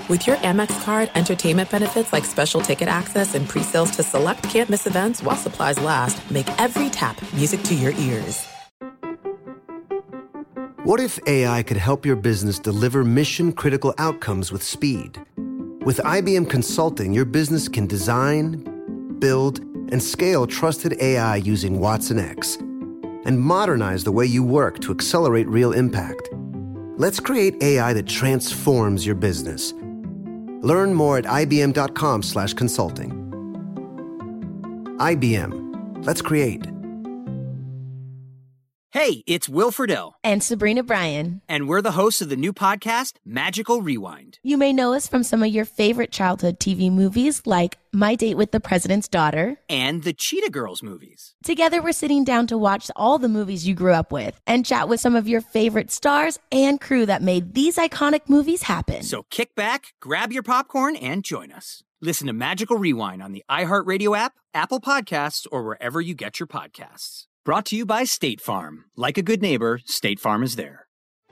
With your Amex card, entertainment benefits like special ticket access and pre-sales to select can't-miss events while supplies last make every tap music to your ears. What if AI could help your business deliver mission-critical outcomes with speed? With IBM Consulting, your business can design, build, and scale trusted AI using Watson X and modernize the way you work to accelerate real impact. Let's create AI that transforms your business. Learn more at ibm.com/consulting. IBM. Let's create. Hey, it's Will Friedle. And Sabrina Bryan. And we're the hosts of the new podcast, Magical Rewind. You may know us from some of your favorite childhood TV movies like My Date with the President's Daughter. And the Cheetah Girls movies. Together, we're sitting down to watch all the movies you grew up with and chat with some of your favorite stars and crew that made these iconic movies happen. So kick back, grab your popcorn, and join us. Listen to Magical Rewind on the iHeartRadio app, Apple Podcasts, or wherever you get your podcasts. Brought to you by State Farm. Like a good neighbor, State Farm is there.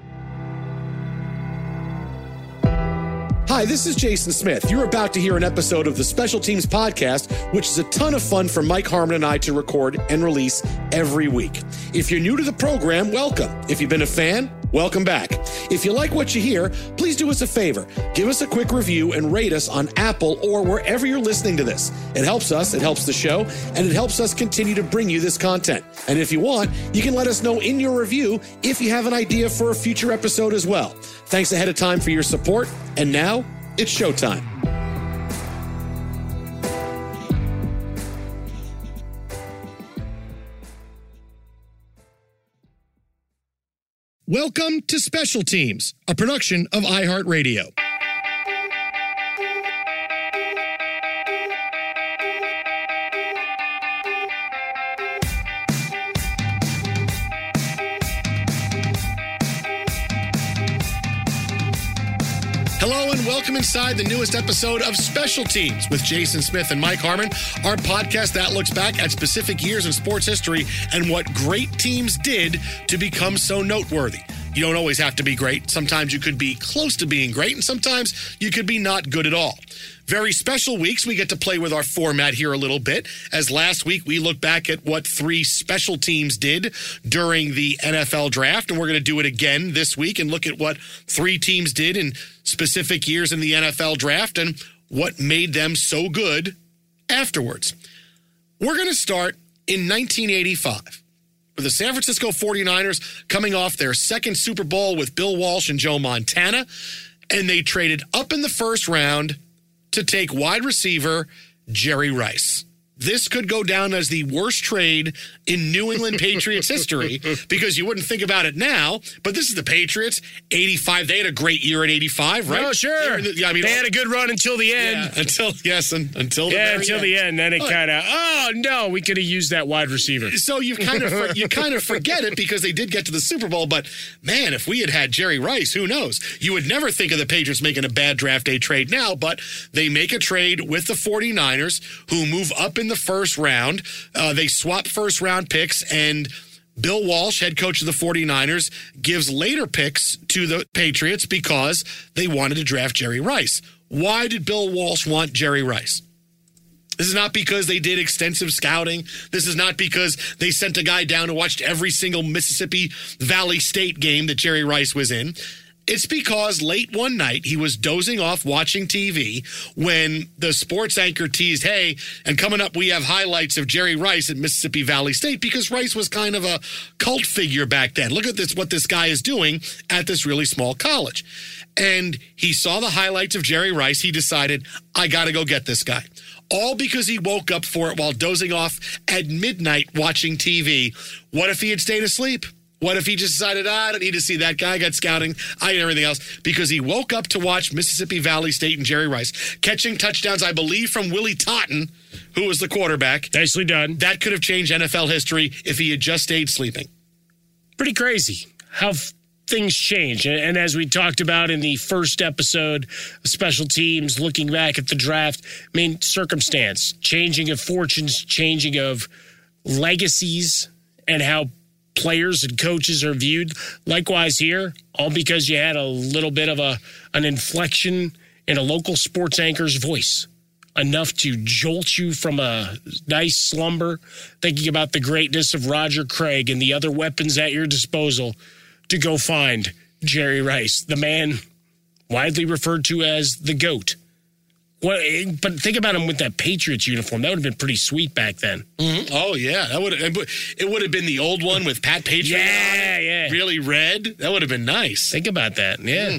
Hi, this is Jason Smith. You're about to hear an episode of the Special Teams Podcast, which is a ton of fun for Mike Harmon and I to record and release every week. If you're new to the program, welcome. If you've been a fan, welcome back. If you like what you hear, please do us a favor. Give us a quick review and rate us on Apple or wherever you're listening to this. It helps us, it helps the show, and it helps us continue to bring you this content. And if you want, you can let us know in your review if you have an idea for a future episode as well. Thanks ahead of time for your support. And now, it's showtime. Welcome to Special Teams, a production of iHeartRadio. Hello and welcome inside the newest episode of Special Teams with Jason Smith and Mike Harmon, our podcast that looks back at specific years in sports history and what great teams did to become so noteworthy. You don't always have to be great. Sometimes you could be close to being great, and sometimes you could be not good at all. Very special weeks. We get to play with our format here a little bit. As last week, we looked back at what 3 special teams did during the NFL draft, and we're going to do it again this week and look at what 3 teams did in specific years in the NFL draft and what made them so good afterwards. We're going to start in 1985. With the San Francisco 49ers coming off their second Super Bowl with Bill Walsh and Joe Montana, and they traded up in the first round to take wide receiver Jerry Rice. This could go down as the worst trade in New England Patriots history because you wouldn't think about it now, but this is the Patriots, 85. They had a great year at 85, right? Oh, sure. They had a good run until the end. Yeah, until the end. Then it kind of, oh, no, we could have used that wide receiver. So you kind of forget it because they did get to the Super Bowl, but man, if we had had Jerry Rice, who knows? You would never think of the Patriots making a bad draft day trade now, but they make a trade with the 49ers who move up in the first round. They swap first round picks, and Bill Walsh, head coach of the 49ers, gives later picks to the Patriots because they wanted to draft Jerry Rice. Why did Bill Walsh want Jerry Rice? This is not because they did extensive scouting. This is not because they sent a guy down and watched every single Mississippi Valley State game that Jerry Rice was in. It's because late one night he was dozing off watching TV when the sports anchor teased, hey, and coming up we have highlights of Jerry Rice at Mississippi Valley State, because Rice was kind of a cult figure back then. Look at this, what this guy is doing at this really small college. And he saw the highlights of Jerry Rice. He decided, I got to go get this guy. All because he woke up for it while dozing off at midnight watching TV. What if he had stayed asleep? What if he just decided, I don't need to see that guy, I got scouting, I and everything else, because he woke up to watch Mississippi Valley State and Jerry Rice catching touchdowns, I believe, from Willie Totten, who was the quarterback. Nicely done. That could have changed NFL history if he had just stayed sleeping. Pretty crazy how things change. And as we talked about in the first episode of Special Teams, looking back at the draft, I mean, circumstance, changing of fortunes, changing of legacies, and how players and coaches are viewed. Likewise here, all because you had a little bit of an inflection in a local sports anchor's voice, enough to jolt you from a nice slumber, thinking about the greatness of Roger Craig and the other weapons at your disposal to go find Jerry Rice, the man widely referred to as the GOAT. But think about him with that Patriots uniform. That would have been pretty sweet back then. Mm-hmm. Oh, yeah. It would have been the old one with Pat Patriot on it. Yeah. Really red. That would have been nice. Think about that. Yeah.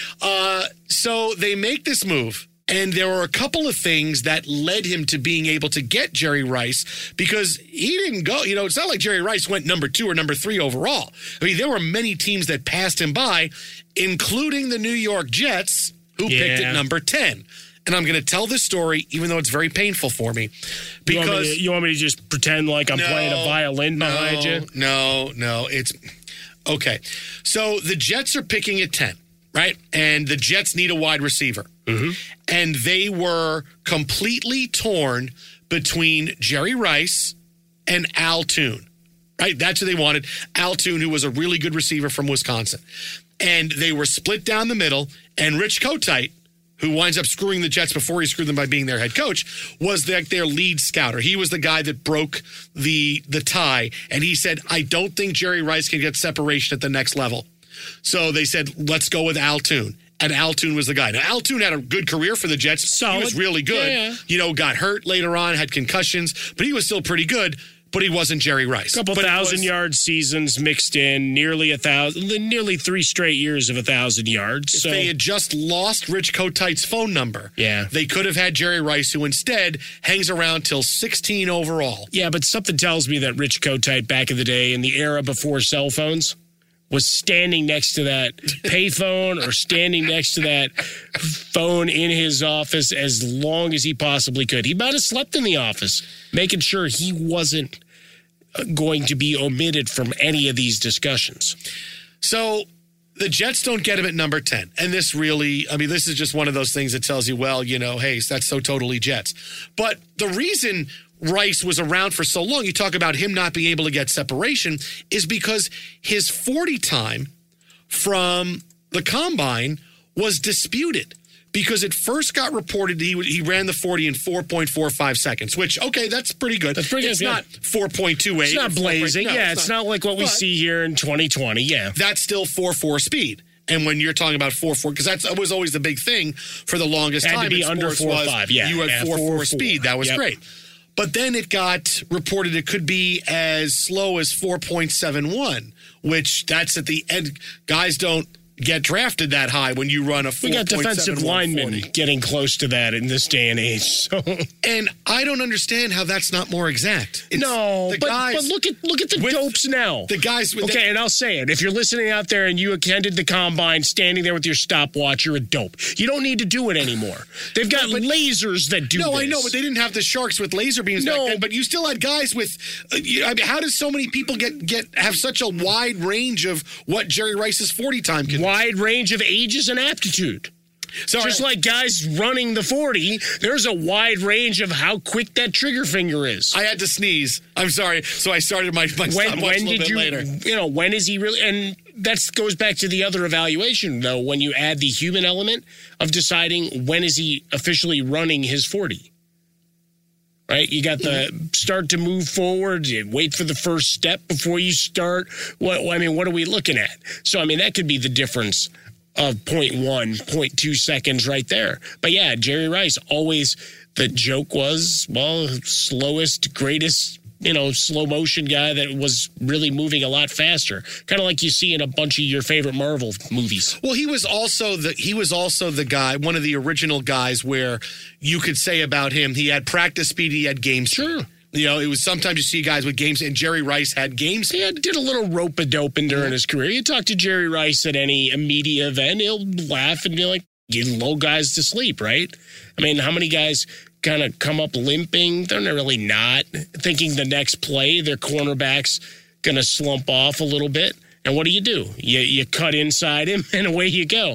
So they make this move, and there were a couple of things that led him to being able to get Jerry Rice, because he didn't go, it's not like Jerry Rice went number 2 or number 3 overall. I mean, there were many teams that passed him by, including the New York Jets, who picked at number 10. And I'm going to tell this story, even though it's very painful for me. Because you want me to just pretend like I'm playing a violin behind you? No. It's okay. So the Jets are picking at 10, right? And the Jets need a wide receiver. Mm-hmm. And they were completely torn between Jerry Rice and Al Toon, right? That's who they wanted. Al Toon, who was a really good receiver from Wisconsin. And they were split down the middle. And Rich Kotite, who winds up screwing the Jets before he screwed them by being their head coach, was their lead scouter. He was the guy that broke the tie, and he said, I don't think Jerry Rice can get separation at the next level. So they said, let's go with Al Toon. And Al Toon was the guy. Now, Al Toon had a good career for the Jets. Solid. He was really good. Yeah. Got hurt later on, had concussions, but he was still pretty good. But he wasn't Jerry Rice. Couple 1,000-yard seasons mixed in, nearly 3 straight years of 1,000 yards. If they had just lost Rich Kotite's phone number, they could have had Jerry Rice, who instead hangs around till 16 overall. Yeah, but something tells me that Rich Kotite back in the day, in the era before cell phones, was standing next to that payphone or standing next to that phone in his office as long as he possibly could. He might have slept in the office, making sure he wasn't going to be omitted from any of these discussions. So the Jets don't get him at number 10. And this is just one of those things that tells you, well, hey, that's so totally Jets. But the reason Rice was around for so long, you talk about him not being able to get separation, is because his 40 time from the combine was disputed. Because it first got reported he ran the 40 in 4.45 seconds, which, okay, that's pretty good. That's pretty good. It's not 4.28. It's not blazing. It's not like what we see here in 2020. Yeah. That's still 4.4 speed. And when you're talking about 4.4, because that was always the big thing for the longest time. Had to be under 4.5. Yeah. You had 4.4 speed. That was great. But then it got reported it could be as slow as 4.71, which that's at the end. Guys don't get drafted that high when you run a 4.71. We got defensive linemen getting close to that in this day and age. So. And I don't understand how that's not more exact. But look at the dopes now. The guys with and I'll say it. If you're listening out there and you attended the combine standing there with your stopwatch, you're a dope. You don't need to do it anymore. They've got lasers that do this. No, I know, but they didn't have the Sharks with laser beams back then. But you still had guys with how does so many people have such a wide range of what Jerry Rice's 40 time can wide range of ages and aptitude. So just like guys running the 40, there's a wide range of how quick that trigger finger is. I had to sneeze. I'm sorry. So I started my stopwatch a little bit later. When is he really? And that goes back to the other evaluation, though, when you add the human element of deciding when is he officially running his 40. Right? You got the start to move forward, you wait for the first step before you start. What are we looking at? So, that could be the difference of 0.1, 0.2 seconds right there. But yeah, Jerry Rice, always the joke was, slowest, greatest, slow motion guy that was really moving a lot faster. Kind of like you see in a bunch of your favorite Marvel movies. Well, he was also the guy, one of the original guys where you could say about him, he had practice speed, he had game speed. Sure. It was sometimes you see guys with games, and Jerry Rice had games. He did a little rope-a-doping during his career. You talk to Jerry Rice at any media event, he'll laugh and be like, you lull guys to sleep, right? How many guys kind of come up limping? They're really not thinking the next play, their cornerback's going to slump off a little bit. And what do? You cut inside him, and away you go.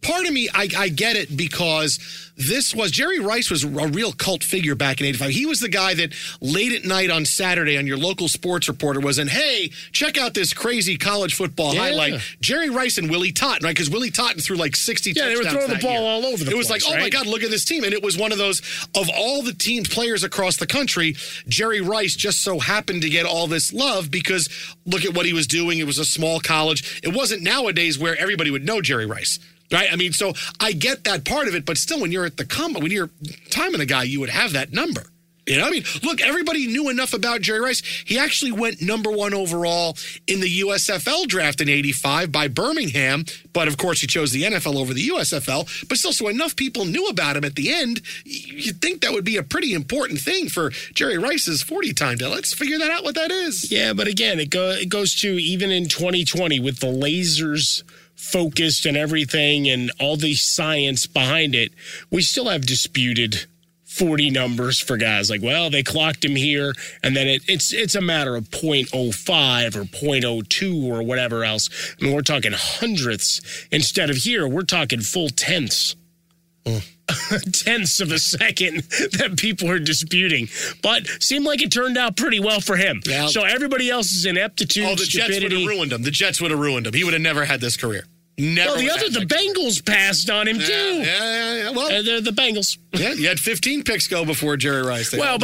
part of me, I get it, because Jerry Rice was a real cult figure back in 85. He was the guy that late at night on Saturday on your local sports reporter was in, hey, check out this crazy college football highlight. Jerry Rice and Willie Totten, right? Because Willie Totten threw like 60 touchdowns. Yeah, they were throwing the ball all over the place. It was like, oh my God, look at this team. And it was one of those, of all the teams, players across the country, Jerry Rice just so happened to get all this love because look at what he was doing. It was a small college. It wasn't nowadays where everybody would know Jerry Rice. Right? I mean, so I get that part of it, but still, when you're at when you're timing a guy, you would have that number. You know, I mean, look, everybody knew enough about Jerry Rice. He actually went number 1 overall in the USFL draft in 85 by Birmingham. But of course, he chose the NFL over the USFL. But still, so enough people knew about him at the end. You'd think that would be a pretty important thing for Jerry Rice's 40 time. Let's figure that out, what that is. Yeah, but again, it goes to even in 2020 with the lasers focused and everything and all the science behind it, we still have disputed 40 numbers for guys like, well, they clocked him here, and then it's a matter of 0.05 or 0.02 or whatever else. I mean, we're talking hundredths instead of here. We're talking full tenths. Tenths of a second that people are disputing. But seemed like it turned out pretty well for him. Yeah. So everybody else is ineptitude, the stupidity. Jets would have ruined him. The Jets would have ruined him. He would have never had this career. Never. Well, the Bengals passed on him, too. Yeah. Well, they're the Bengals. Yeah, you had 15 picks go before Jerry Rice. But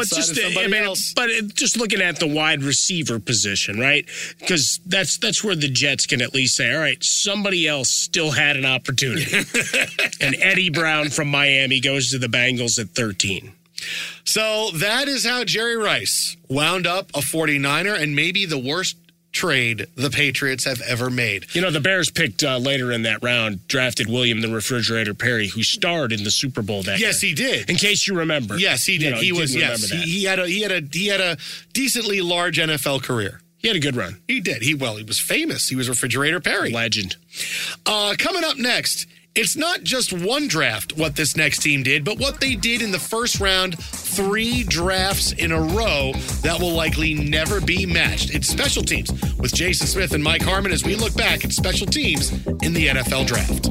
just looking at the wide receiver position, right? Because that's where the Jets can at least say, all right, somebody else still had an opportunity. And Eddie Brown from Miami goes to the Bengals at 13. So that is how Jerry Rice wound up a 49er and maybe the worst trade the Patriots have ever made. You know, the Bears picked later in that round, drafted William the Refrigerator Perry, who starred in the Super Bowl that year. Yes, he did. In case you remember. Yes, he did. He had a decently large NFL career. He had a good run. He did. He was famous. He was Refrigerator Perry. Legend. Coming up next, it's not just one draft what this next team did, but what they did in the first round, 3 drafts in a row that will likely never be matched. It's Special Teams with Jason Smith and Mike Harmon as we look back at special teams in the NFL draft.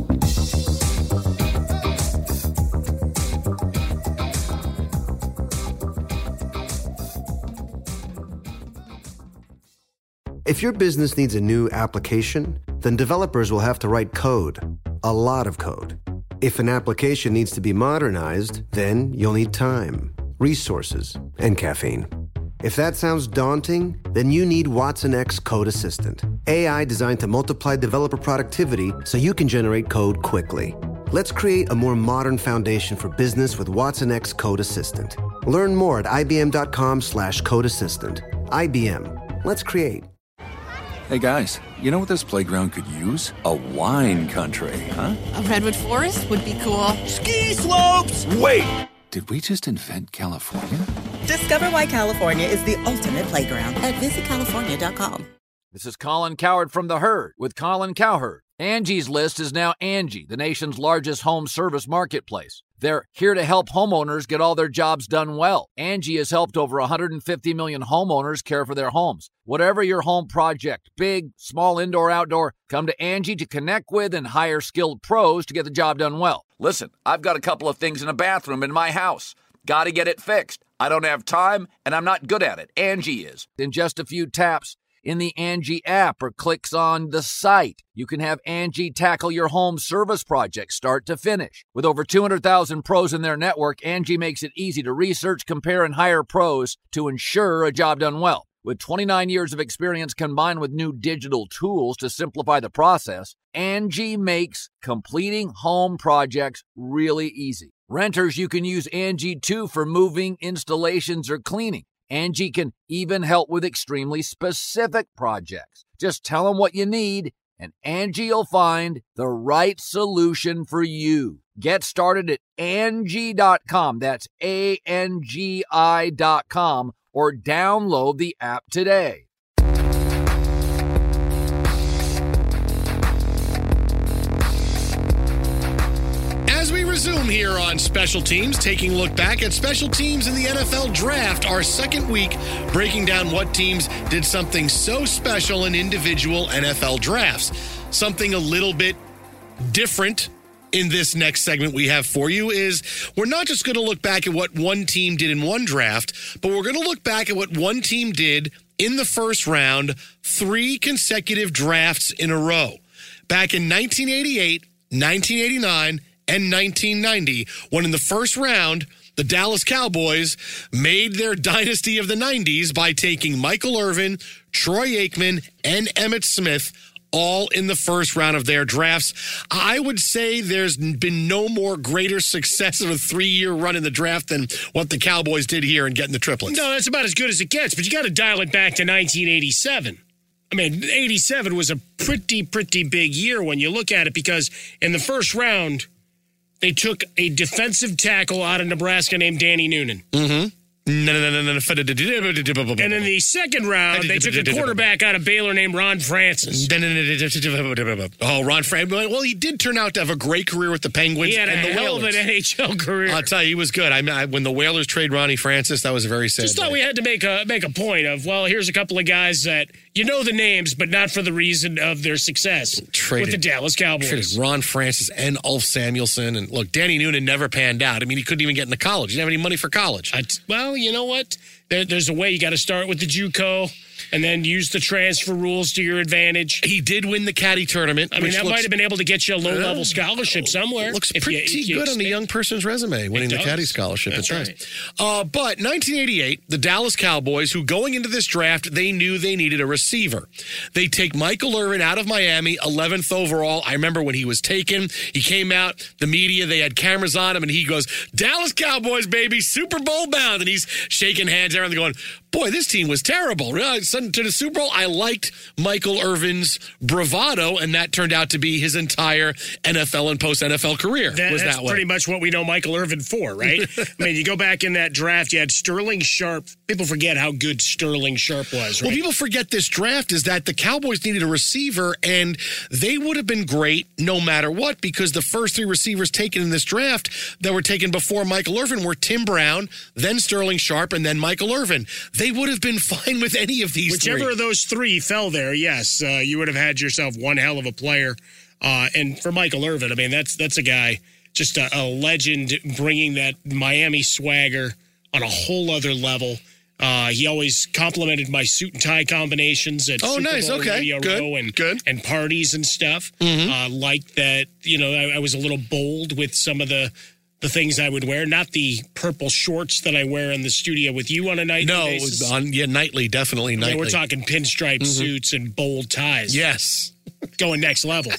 If your business needs a new application, then developers will have to write code, a lot of code. If an application needs to be modernized, then you'll need time, resources, and caffeine. If that sounds daunting, then you need Watson X Code Assistant, AI designed to multiply developer productivity so you can generate code quickly. Let's create a more modern foundation for business with Watson X Code Assistant. Learn more at ibm.com/code assistant. IBM. Let's create. Hey guys, you know what this playground could use? A wine country, huh? A redwood forest would be cool. Ski slopes! Wait! Did we just invent California? Discover why California is the ultimate playground at visitcalifornia.com. This is Colin Cowherd from The Herd with Colin Cowherd. Angie's List is now Angie, the nation's largest home service marketplace. They're here to help homeowners get all their jobs done well. Angie has helped over 150 million homeowners care for their homes. Whatever your home project, big, small, indoor, outdoor, come to Angie to connect with and hire skilled pros to get the job done well. Listen, I've got a couple of things in a bathroom in my house. Got to get it fixed. I don't have time, and I'm not good at it. Angie is. In just a few taps in the Angie app or clicks on the site, you can have Angie tackle your home service project start to finish. With over 200,000 pros in their network, Angie makes it easy to research, compare, and hire pros to ensure a job done well. With 29 years of experience combined with new digital tools to simplify the process, Angie makes completing home projects really easy. Renters, you can use Angie too for moving, installations, or cleaning. Angie can even help with extremely specific projects. Just tell them what you need, and Angie will find the right solution for you. Get started at Angie.com. That's ANGI.com, or download the app today. As we resume here on Special Teams, taking a look back at special teams in the NFL Draft, our second week, breaking down what teams did something so special in individual NFL drafts. Something a little bit different in this next segment we have for you is we're not just going to look back at what one team did in one draft, but we're going to look back at what one team did in the first round 3 consecutive drafts in a row. Back in 1988, 1989, and 1990, when in the first round, the Dallas Cowboys made their dynasty of the 90s by taking Michael Irvin, Troy Aikman, and Emmitt Smith all in the first round of their drafts. I would say there's been no more greater success of a 3-year run in the draft than what the Cowboys did here in getting the triplets. No, that's about as good as it gets, but you got to dial it back to 1987. I mean, 87 was a pretty big year when you look at it, because in the first round, they took a defensive tackle out of Nebraska named Danny Noonan. Mm-hmm. And in the second round, they took a quarterback out of Baylor named Ron Francis. Oh, Ron Francis. Well, he did turn out to have a great career with the Penguins and the Whalers. He had a hell of an NHL career. I'll tell you, he was good. When the Whalers trade Ronnie Francis, that was a very sad Just thought we had to make a point of, well, here's a couple of guys that you know the names, but not for the reason of their success with the Dallas Cowboys. Traded Ron Francis and Ulf Samuelson. And look, Danny Noonan never panned out. I mean, he couldn't even get into college. He didn't have any money for college. Well, you know what? There's a way. You got to start with the JUCO and then use the transfer rules to your advantage. He did win the Caddy tournament. I mean, that might have been able to get you a low-level scholarship somewhere. Looks pretty good on a young person's resume, winning the Caddy scholarship. That's right. But 1988, the Dallas Cowboys, who going into this draft, they knew they needed a receiver. They take Michael Irvin out of Miami, 11th overall. I remember when he was taken, he came out, the media, they had cameras on him, and he goes, Dallas Cowboys, baby, Super Bowl bound. And he's shaking hands, everyone going, boy, this team was terrible. Really, to the Super Bowl, I liked Michael Irvin's bravado, and that turned out to be his entire NFL and post-NFL career. That's pretty much what we know Michael Irvin for, right? I mean, you go back in that draft, you had Sterling Sharp. People forget how good Sterling Sharp was, right? Well, people forget this draft is that the Cowboys needed a receiver, and they would have been great no matter what, because the first 3 receivers taken in this draft that were taken before Michael Irvin were Tim Brown, then Sterling Sharp, and then Michael Irvin. They would have been fine with any of these Whichever 3. of those 3 fell there, yes, you would have had yourself one hell of a player. And for Michael Irvin, I mean, that's a guy, just a legend, bringing that Miami swagger on a whole other level. He always complimented my suit and tie combinations at Super Bowl Radio Row and parties and stuff. Mm-hmm. Liked that, I was a little bold with some of the things I would wear, not the purple shorts that I wear in the studio with you on a nightly basis. No, nightly, definitely nightly. We're talking pinstripe suits and bold ties. Yes. Going next level.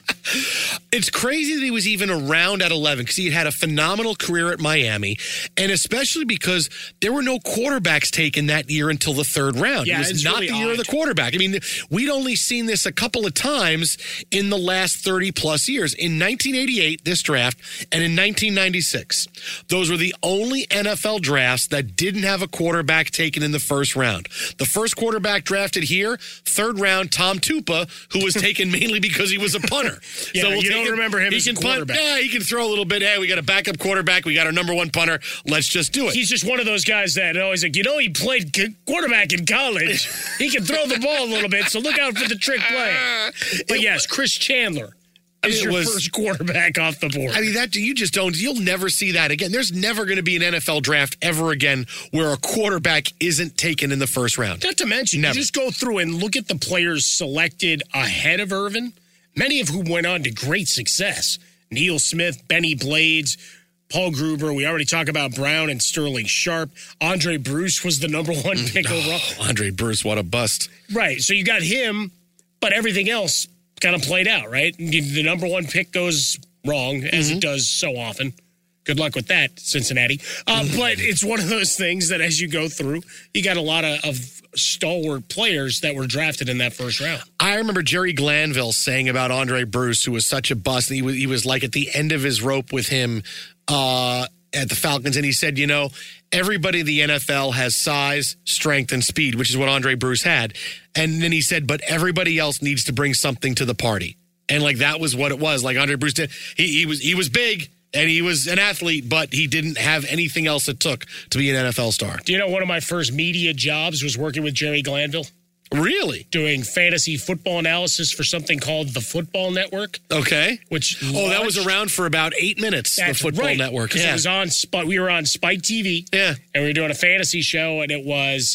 It's crazy that he was even around at 11 because he had a phenomenal career at Miami, and especially because there were no quarterbacks taken that year until the 3rd round. Yeah, it was not really the year of the quarterback. I mean, we'd only seen this a couple of times in the last 30-plus years. In 1988, this draft, and in 1996. Those were the only NFL drafts that didn't have a quarterback taken in the first round. The first quarterback drafted here, 3rd round, Tom Tupa, who was taken mainly because he was a punter. Yeah, so you don't remember him as a quarterback. Yeah, he can throw a little bit. Hey, we got a backup quarterback. We got our number 1 punter. Let's just do it. He's just one of those guys that always like, he played quarterback in college. He can throw the ball a little bit, so look out for the trick play. But yes, Chris Chandler is your first quarterback off the board. I mean, you'll never see that again. There's never going to be an NFL draft ever again where a quarterback isn't taken in the first round. Not to mention, you just go through and look at the players selected ahead of Irvin, many of whom went on to great success. Neil Smith, Benny Blades, Paul Gruber. We already talked about Brown and Sterling Sharp. Andre Bruce was the number 1 pick overall. Andre Bruce, what a bust. Right. So you got him, but everything else kind of played out, right? The number 1 pick goes wrong, as it does so often. Good luck with that, Cincinnati. But it's one of those things that as you go through, you got a lot of stalwart players that were drafted in that first round. I remember Jerry Glanville saying about Andre Bruce, who was such a bust. He was like at the end of his rope with him at the Falcons, and he said, everybody in the NFL has size, strength, and speed, which is what Andre Bruce had. And then he said, but everybody else needs to bring something to the party. And that was what it was. Like Andre Bruce did. He was big. And he was an athlete, but he didn't have anything else it took to be an NFL star. Do you know one of my first media jobs was working with Jerry Glanville? Really? Doing fantasy football analysis for something called the Football Network. Okay. Which that was around for about 8 minutes, the Football Network. Yeah. It was on we were on Spike TV. Yeah. And we were doing a fantasy show, and it was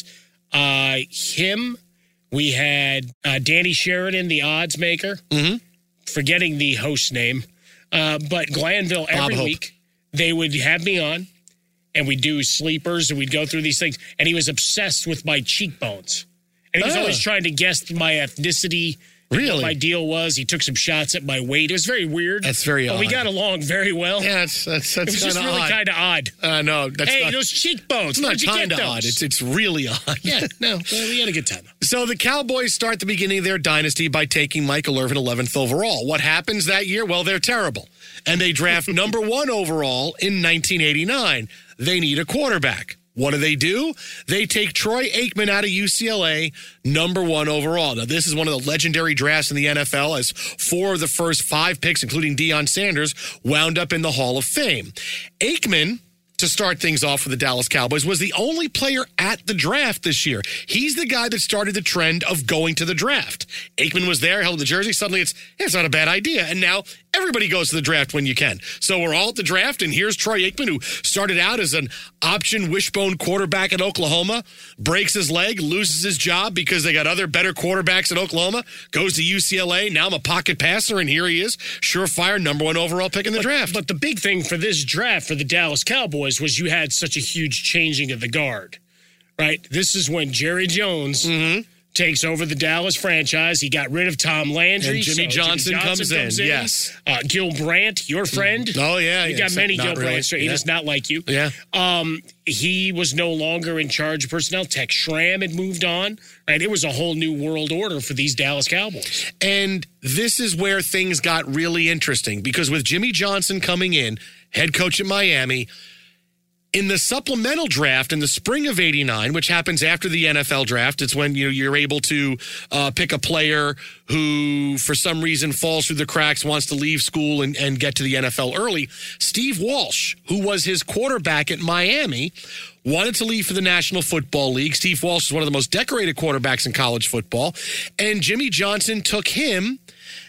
him. We had Danny Sheridan, the odds maker. Mm-hmm. Forgetting the host name. But Glanville, every week, they would have me on, and we'd do sleepers, and we'd go through these things. And he was obsessed with my cheekbones. And he was always trying to guess my ethnicity. Really? What my deal was. He took some shots at my weight. It was very weird. That's very odd. But we got along very well. Yeah, that's kind of odd. It was just really kind of odd. No, that's hey, those cheekbones. It's not kind of odd. It's really odd. Yeah, no, well, we had a good time. So the Cowboys start the beginning of their dynasty by taking Michael Irvin 11th overall. What happens that year? Well, they're terrible. And they draft number 1 overall in 1989. They need a quarterback. What do? They take Troy Aikman out of UCLA, number 1 overall. Now, this is one of the legendary drafts in the NFL, as 4 of the first 5 picks, including Deion Sanders, wound up in the Hall of Fame. Aikman, to start things off for the Dallas Cowboys, was the only player at the draft this year. He's the guy that started the trend of going to the draft. Aikman was there, held the jersey. Suddenly it's not a bad idea. And now everybody goes to the draft when you can. So we're all at the draft, and here's Troy Aikman, who started out as an option wishbone quarterback at Oklahoma, breaks his leg, loses his job because they got other better quarterbacks at Oklahoma, goes to UCLA. Now I'm a pocket passer, and here he is, surefire number 1 overall pick in the draft. But the big thing for this draft for the Dallas Cowboys was you had such a huge changing of the guard, right? This is when Jerry Jones takes over the Dallas franchise. He got rid of Tom Landry. And Jimmy Johnson comes in. Yes. Gil Brandt, your friend. Oh, yeah. You got many Gil really. Brandts. So he does not like you. Yeah. He was no longer in charge of personnel. Tex Schramm had moved on. Right? It was a whole new world order for these Dallas Cowboys. And this is where things got really interesting, because with Jimmy Johnson coming in, head coach at Miami, in the supplemental draft in the spring of '89, which happens after the NFL draft, it's when you're able to pick a player who, for some reason, falls through the cracks, wants to leave school and get to the NFL early. Steve Walsh, who was his quarterback at Miami, wanted to leave for the National Football League. Steve Walsh is one of the most decorated quarterbacks in college football. And Jimmy Johnson took him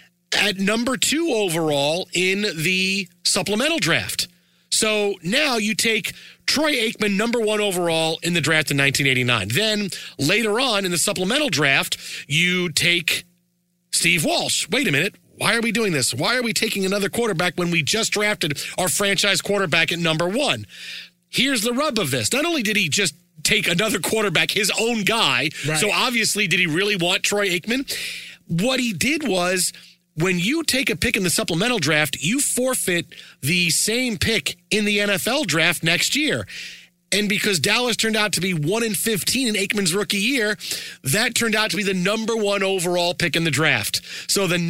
at number 2 overall in the supplemental draft. So now you take Troy Aikman, number 1 overall in the draft in 1989. Then later on in the supplemental draft, you take Steve Walsh. Wait a minute. Why are we doing this? Why are we taking another quarterback when we just drafted our franchise quarterback at number 1? Here's the rub of this. Not only did he just take another quarterback, his own guy, right. So obviously did he really want Troy Aikman? What he did was, when you take a pick in the supplemental draft, you forfeit the same pick in the NFL draft next year. And because Dallas turned out to be 1-15 in Aikman's rookie year, that turned out to be the number 1 overall pick in the draft. So the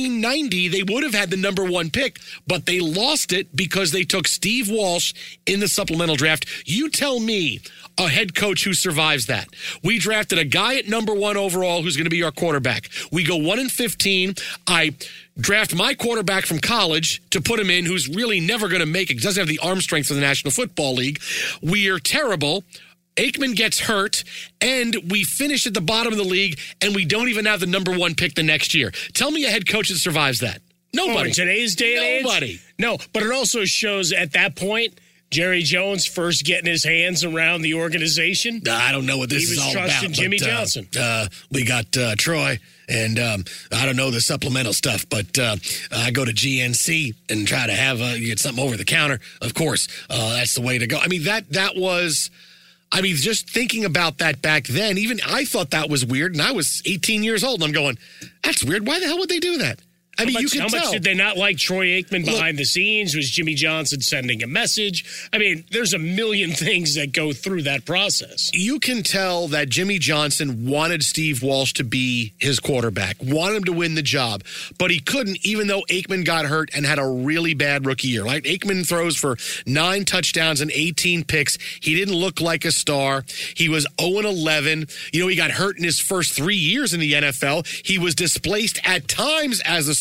1990, they would have had the number 1 pick, but they lost it because they took Steve Walsh in the supplemental draft. You tell me a head coach who survives that. We drafted a guy at number 1 overall who's going to be our quarterback. We go 1-15. I draft my quarterback from college to put him in, who's really never going to make it, doesn't have the arm strength of the National Football League. We are terrible. Aikman gets hurt, and we finish at the bottom of the league, and we don't even have the number 1 pick the next year. Tell me a head coach that survives that. Nobody. Oh, in today's day and age? Nobody. No, but it also shows at that point, Jerry Jones first getting his hands around the organization. I don't know what this is all about. He was trusting Jimmy Johnson. We got Troy, and I don't know the supplemental stuff, but I go to GNC and try to have get something over the counter. Of course, that's the way to go. I mean, that was... I mean, just thinking about that back then, even I thought that was weird, and I was 18 years old, and I'm going, that's weird. Why the hell would they do that? I mean, you can tell. How much did they not like Troy Aikman behind the scenes? Was Jimmy Johnson sending a message? I mean, there's a million things that go through that process. You can tell that Jimmy Johnson wanted Steve Walsh to be his quarterback, wanted him to win the job, but he couldn't, even though Aikman got hurt and had a really bad rookie year. Right? Aikman throws for 9 touchdowns and 18 picks. He didn't look like a star. He was 0-11. You know, he got hurt in his first 3 years in the NFL. He was displaced at times as a starter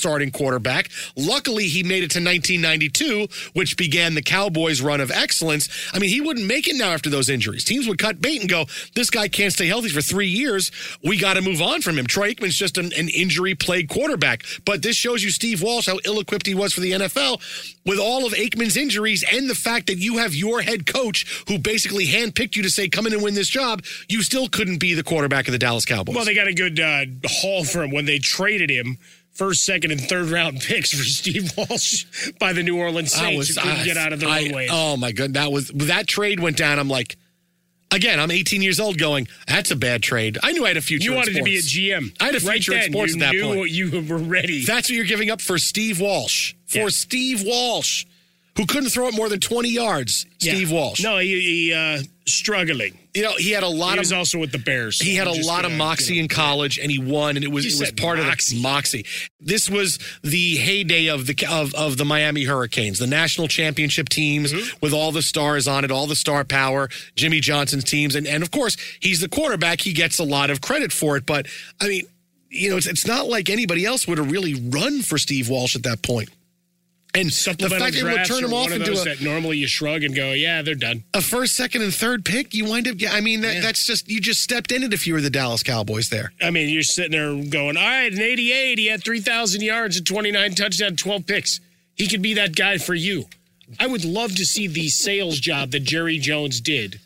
starting quarterback. Luckily, he made it to 1992, which began the Cowboys' run of excellence. I mean, he wouldn't make it now after those injuries. Teams would cut bait and go, this guy can't stay healthy for 3 years. We got to move on from him. Troy Aikman's just an injury-plagued quarterback. But this shows you, Steve Walsh, how ill-equipped he was for the NFL with all of Aikman's injuries and the fact that you have your head coach who basically handpicked you to say, come in and win this job. You still couldn't be the quarterback of the Dallas Cowboys. Well, they got a good haul for him when they traded him. First, second, and third round picks for Steve Walsh by the New Orleans Saints who couldn't get out of their own way. Oh, my goodness. That trade went down. I'm like, again, I'm 18 years old going, that's a bad trade. I knew I had a future in sports. You wanted to be a GM. I had a future in sports at that point. You were ready. That's what you're giving up for Steve Walsh. Steve Walsh, who couldn't throw it more than 20 yards. Steve Walsh. No, he struggling. You know, he had a lot He was also with the Bears. So he had a lot of moxie in college, and he won, and it was part of the moxie. This was the heyday of the Miami Hurricanes, the national championship teams with all the stars on it, all the star power, Jimmy Johnson's teams, and of course, he's the quarterback. He gets a lot of credit for it, but, I mean, you know, it's not like anybody else would have really run for Steve Walsh at that point. And the fact that it would turn him off into that normally you shrug and go, yeah, they're done. A first, second, and third pick, you wind up. I mean, that's just you just stepped in it if you were the Dallas Cowboys there. I mean, you're sitting there going, all right, in '88, he had 3,000 yards and 29 touchdowns, 12 picks. He could be that guy for you. I would love to see the sales job that Jerry Jones did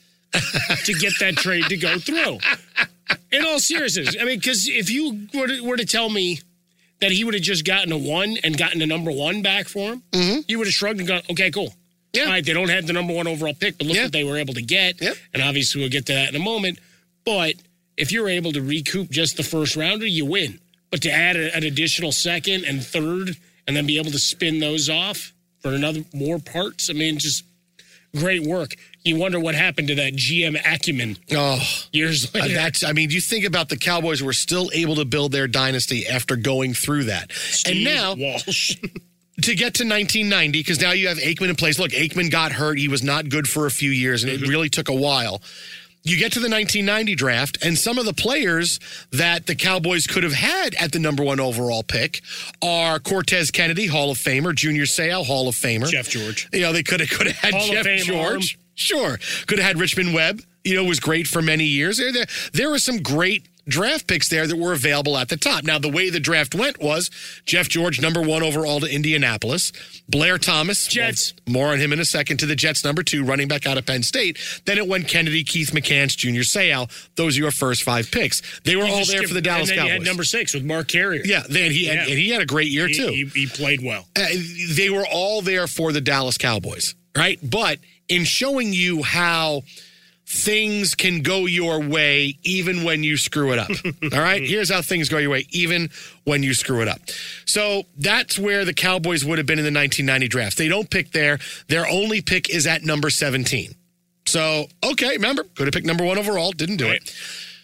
to get that trade to go through. In all seriousness, I mean, because if you were to tell me that he would have just gotten a 1 and gotten the number 1 back for him, you would have shrugged and gone, okay, cool. Yeah. All right, they don't have the number 1 overall pick, but look what they were able to get. Yep. And obviously we'll get to that in a moment. But if you're able to recoup just the first rounder, you win. But to add an additional second and third and then be able to spin those off for more parts, I mean, just great work. You wonder what happened to that GM acumen years later. You think about the Cowboys were still able to build their dynasty after going through that. Steve Walsh. To get to 1990, because now you have Aikman in place. Look, Aikman got hurt. He was not good for a few years, and it really took a while. You get to the 1990 draft, and some of the players that the Cowboys could have had at the number 1 overall pick are Cortez Kennedy, Hall of Famer, Junior Seau, Hall of Famer. Jeff George. You know, they could have had Hall Jeff George. Sure. Could have had Richmond Webb, was great for many years. There were some great draft picks there that were available at the top. Now, the way the draft went was Jeff George, number 1 overall to Indianapolis. Blair Thomas, Jets. More on him in a second, to the Jets, number 2, running back out of Penn State. Then it went Kennedy, Keith McCants, Junior Seau. Those are your first 5 picks. They were all there for the Dallas Cowboys. And then you had number 6 with Mark Carrier. Yeah, and he had a great year, too. He played well. They were all there for the Dallas Cowboys, right? But in showing you how things can go your way even when you screw it up. All right? Here's how things go your way even when you screw it up. So that's where the Cowboys would have been in the 1990 draft. They don't pick there. Their only pick is at number 17. So, okay, remember, could have picked number 1 overall. Didn't do it.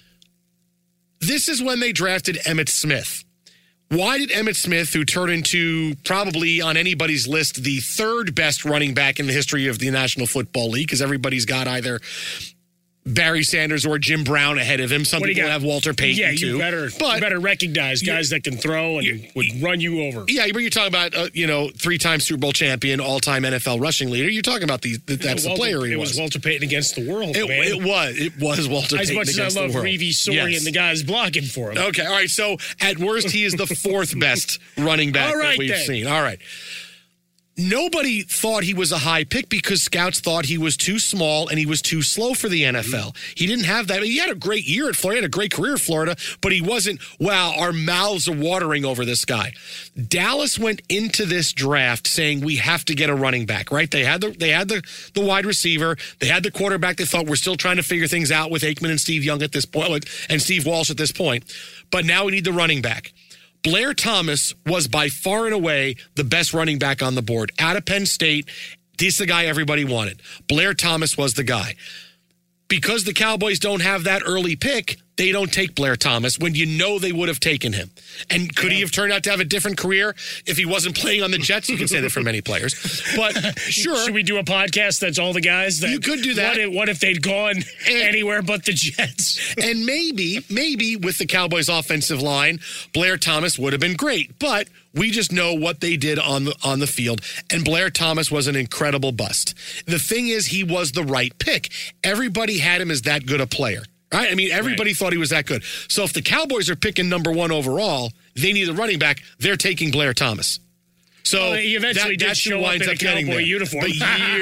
This is when they drafted Emmitt Smith. Why did Emmitt Smith, who turned into probably on anybody's list the 3rd best running back in the history of the National Football League, because everybody's got either Barry Sanders or Jim Brown ahead of him. Some people have Walter Payton, too. You better recognize guys that can throw and would run you over. Yeah, but you're talking about, 3-time Super Bowl champion, all-time NFL rushing leader. You're talking about that's the player he was. It was Walter Payton against the world, man. It was Walter Payton against the world. As much as I love Reeve Sori and the guys blocking for him. Okay, all right. So, at worst, he is the 4th best running back that we've seen. All right. Nobody thought he was a high pick because scouts thought he was too small and he was too slow for the NFL. He didn't have that. He had a great year at Florida, he had a great career at Florida, but he wasn't, wow, our mouths are watering over this guy. Dallas went into this draft saying we have to get a running back, right? They had the wide receiver. They had the quarterback. They thought we're still trying to figure things out with Aikman and Steve Young at this point, and Steve Walsh at this point. But now we need the running back. Blair Thomas was by far and away the best running back on the board. Out of Penn State, this is the guy everybody wanted. Blair Thomas was the guy. Because the Cowboys don't have that early pick, they don't take Blair Thomas when you know they would have taken him. And could he have turned out to have a different career if he wasn't playing on the Jets? You can say that for many players. But sure. Should we do a podcast that's all the guys? You could do that. What if they'd gone anywhere but the Jets? And maybe with the Cowboys offensive line, Blair Thomas would have been great. But we just know what they did on the field. And Blair Thomas was an incredible bust. The thing is, he was the right pick. Everybody had him as that good a player. Right? I mean, everybody thought he was that good. So if the Cowboys are picking number 1 overall, they need a running back. They're taking Blair Thomas. So he eventually did show up in a Cowboy uniform. But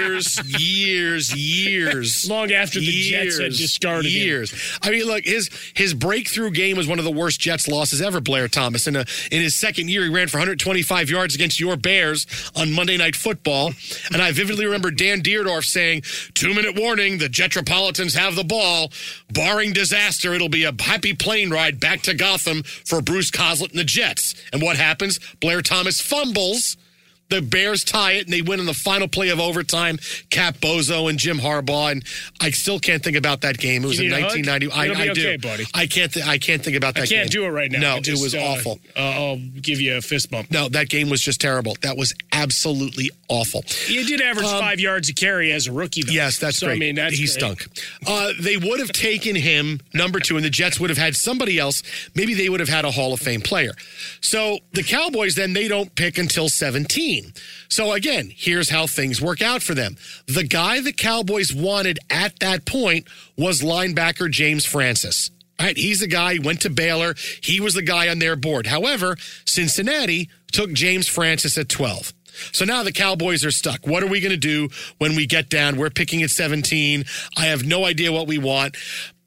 years. Long after the Jets had discarded him. I mean, look, his breakthrough game was one of the worst Jets losses ever, Blair Thomas. In his second year, he ran for 125 yards against your Bears on Monday Night Football. And I vividly remember Dan Dierdorf saying, 2-minute warning, the Jetropolitans have the ball. Barring disaster, it'll be a happy plane ride back to Gotham for Bruce Coslet and the Jets. And what happens? Blair Thomas fumbles. The Bears tie it, and they win in the final play of overtime. Cap Bozo and Jim Harbaugh, and I still can't think about that game. It was in 1990. I do, okay, buddy. I can't think about that game. I can't do it right now. No, it was awful. I'll give you a fist bump. No, that game was just terrible. That was absolutely awful. He did average 5 yards a carry as a rookie, though. Yes, that's great. I mean, he stunk. They would have taken him number 2, and the Jets would have had somebody else. Maybe they would have had a Hall of Fame player. So the Cowboys, then, they don't pick until 17. So again, here's how things work out for them. The guy the Cowboys wanted at that point was linebacker James Francis. All right, he's the guy who went to Baylor. He was the guy on their board. However, Cincinnati took James Francis at 12. So now the Cowboys are stuck. What are we going to do when we get down? We're picking at 17. I have no idea what we want.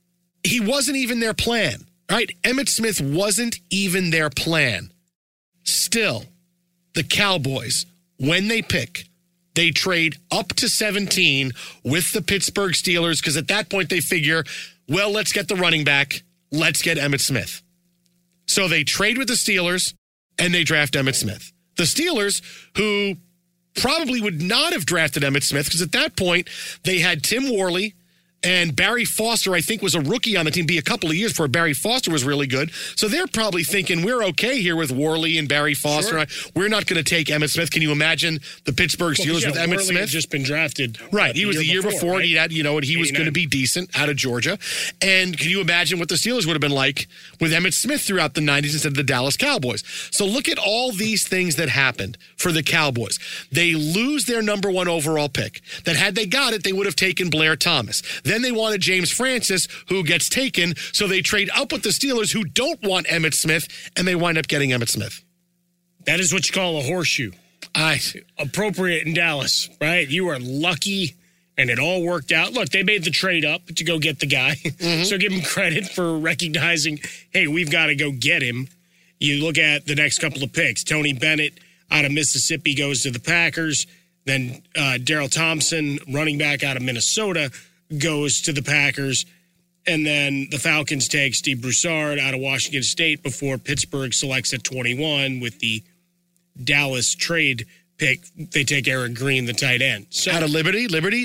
He wasn't even their plan, right? Emmitt Smith wasn't even their plan. Still, the Cowboys, when they pick, they trade up to 17 with the Pittsburgh Steelers because at that point they figure, well, let's get the running back. Let's get Emmitt Smith. So they trade with the Steelers and they draft Emmitt Smith. The Steelers, who probably would not have drafted Emmitt Smith because at that point they had Tim Worley and Barry Foster, I think, was a rookie on the team, be a couple of years before Barry Foster was really good. So they're probably thinking, we're okay here with Worley and Barry Foster. Sure. We're not going to take Emmitt Smith. Can you imagine the Pittsburgh Steelers with Emmitt Worley Smith? Had just been drafted. Right. He was the year before. Right? He had, and he was going to be decent out of Georgia. And can you imagine what the Steelers would have been like with Emmitt Smith throughout the 90s instead of the Dallas Cowboys? So look at all these things that happened for the Cowboys. They lose their number 1 overall pick. That had they got it, they would have taken Blair Thomas. Then they wanted James Francis, who gets taken, so they trade up with the Steelers, who don't want Emmitt Smith, and they wind up getting Emmitt Smith. That is what you call a horseshoe. Appropriate in Dallas, right? You are lucky, and it all worked out. Look, they made the trade up to go get the guy, so give them credit for recognizing, hey, we've got to go get him. You look at the next couple of picks. Tony Bennett out of Mississippi goes to the Packers. Then Darrell Thompson, running back out of Minnesota, goes to the Packers, and then the Falcons take Steve Broussard out of Washington State before Pittsburgh selects at 21 with the Dallas trade pick. They take Eric Green, the tight end. So, out of Liberty.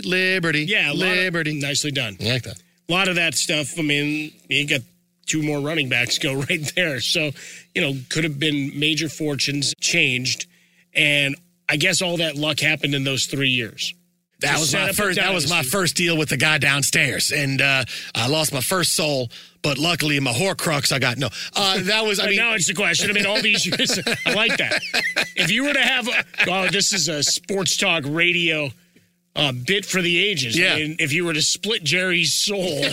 Yeah, Liberty. Nicely done. I like that. A lot of that stuff, I mean, you got 2 more running backs go right there. So, could have been major fortunes changed, and I guess all that luck happened in those 3 years. That was my first deal with the guy downstairs, and I lost my first soul. But luckily, in my Horcrux, I got no. That was. I mean, now it's the question. I mean, all these years, I like that. If you were to have, this is a sports talk radio bit for the ages. Yeah. I mean, if you were to split Jerry's soul.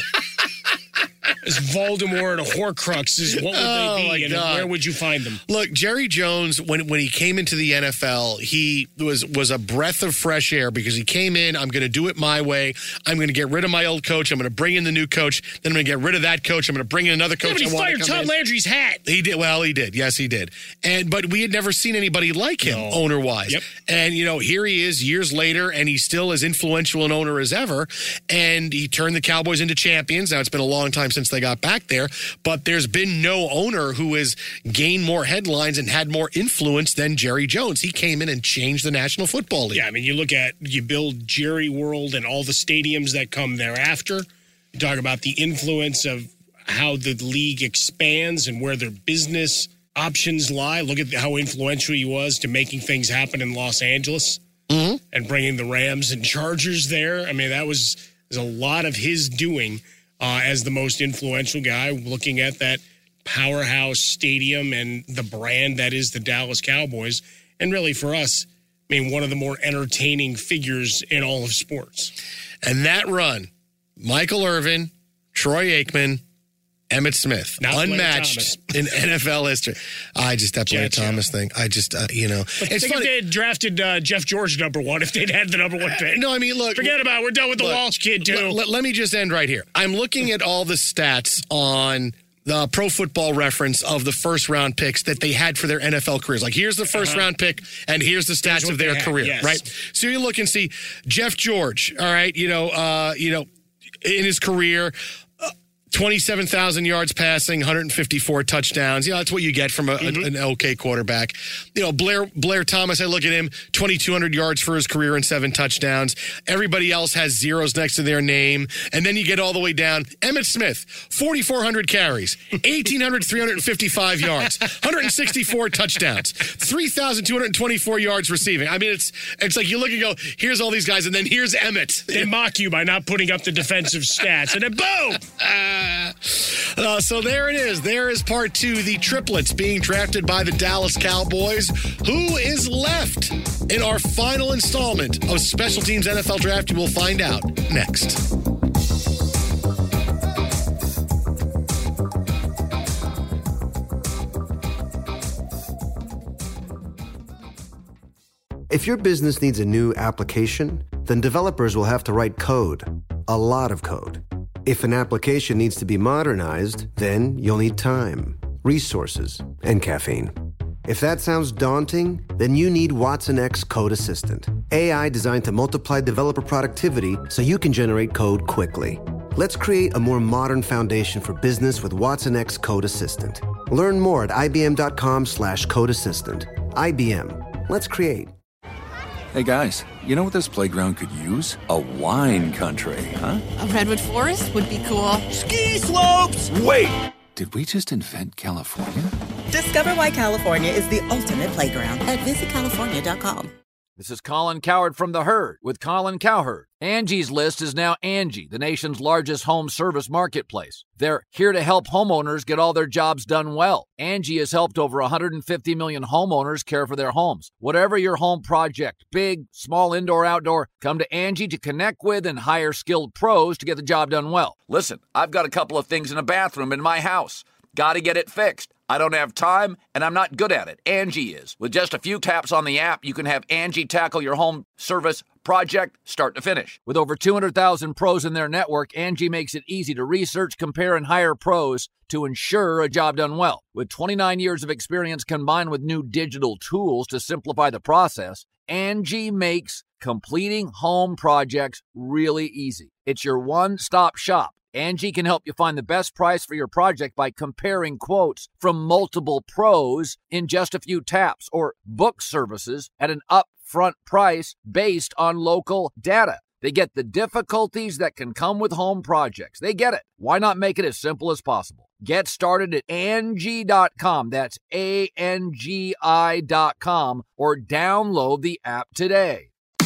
As Voldemort and Horcruxes, what would they be, and where would you find them? Look, Jerry Jones, when he came into the NFL, he was a breath of fresh air because he came in, I'm going to do it my way. I'm going to get rid of my old coach. I'm going to bring in the new coach. Then I'm going to get rid of that coach. I'm going to bring in another coach. Yeah, but he fired Todd Landry's hat. He did. Well, he did. Yes, he did. But we had never seen anybody like him, owner-wise. Yep. And, here he is years later, and he's still as influential an owner as ever. And he turned the Cowboys into champions. Now, it's been a long time since they got back there, but there's been no owner who has gained more headlines and had more influence than Jerry Jones. He came in and changed the National Football League. Yeah, I mean, you build Jerry World and all the stadiums that come thereafter. You talk about the influence of how the league expands and where their business options lie. Look at how influential he was to making things happen in Los Angeles and bringing the Rams and Chargers there. I mean, there's a lot of his doing as the most influential guy, looking at that powerhouse stadium and the brand that is the Dallas Cowboys. And really for us, I mean, one of the more entertaining figures in all of sports. And that run, Michael Irvin, Troy Aikman, Emmitt Smith, Not unmatched in NFL history. That Blair Thomas thing. It's funny. If they had drafted Jeff George number 1, if they'd had the number 1 pick. No, I mean, look. Forget about it. We're done with the Walsh kid, too. Let me just end right here. I'm looking at all the stats on the Pro Football Reference of the first-round picks that they had for their NFL careers. Like, here's the first-round pick, and here's the stats of their career, right? So you look and see Jeff George, all right, in his career, 27,000 yards passing, 154 touchdowns. That's what you get from an okay quarterback. Blair Thomas, I look at him, 2,200 yards for his career and 7 touchdowns. Everybody else has zeros next to their name. And then you get all the way down. Emmitt Smith, 4,400 carries, 355 yards, 164 touchdowns, 3,224 yards receiving. I mean, it's like you look and go, here's all these guys, and then here's Emmitt. They mock you by not putting up the defensive stats, and then boom! So there it is. There is part 2, the triplets being drafted by the Dallas Cowboys. Who is left in our final installment of Special Teams NFL Draft? You will find out next. If your business needs a new application, then developers will have to write code, a lot of code. If an application needs to be modernized, then you'll need time, resources, and caffeine. If that sounds daunting, then you need Watson X Code Assistant, AI designed to multiply developer productivity so you can generate code quickly. Let's create a more modern foundation for business with Watson X Code Assistant. Learn more at ibm.com/code assistant. IBM. Let's create. Hey guys, you know what this playground could use? A wine country, huh? A redwood forest would be cool. Ski slopes! Wait! Did we just invent California? Discover why California is the ultimate playground at visitcalifornia.com. This is Colin Cowherd from The Herd with Colin Cowherd. Angie's List is now Angie, the nation's largest home service marketplace. They're here to help homeowners get all their jobs done well. Angie has helped over 150 million homeowners care for their homes. Whatever your home project, big, small, indoor, outdoor, come to Angie to connect with and hire skilled pros to get the job done well. Listen, I've got a couple of things in a bathroom in my house. Got to get it fixed. I don't have time, and I'm not good at it. Angie is. With just a few taps on the app, you can have Angie tackle your home service project start to finish. With over 200,000 pros in their network, Angie makes it easy to research, compare, and hire pros to ensure a job done well. With 29 years of experience combined with new digital tools to simplify the process, Angie makes completing home projects really easy. It's your one-stop shop. Angie can help you find the best price for your project by comparing quotes from multiple pros in just a few taps, or book services at an upfront price based on local data. They get the difficulties that can come with home projects. They get it. Why not make it as simple as possible? Get started at Angie.com. That's ANGI.com, or download the app today.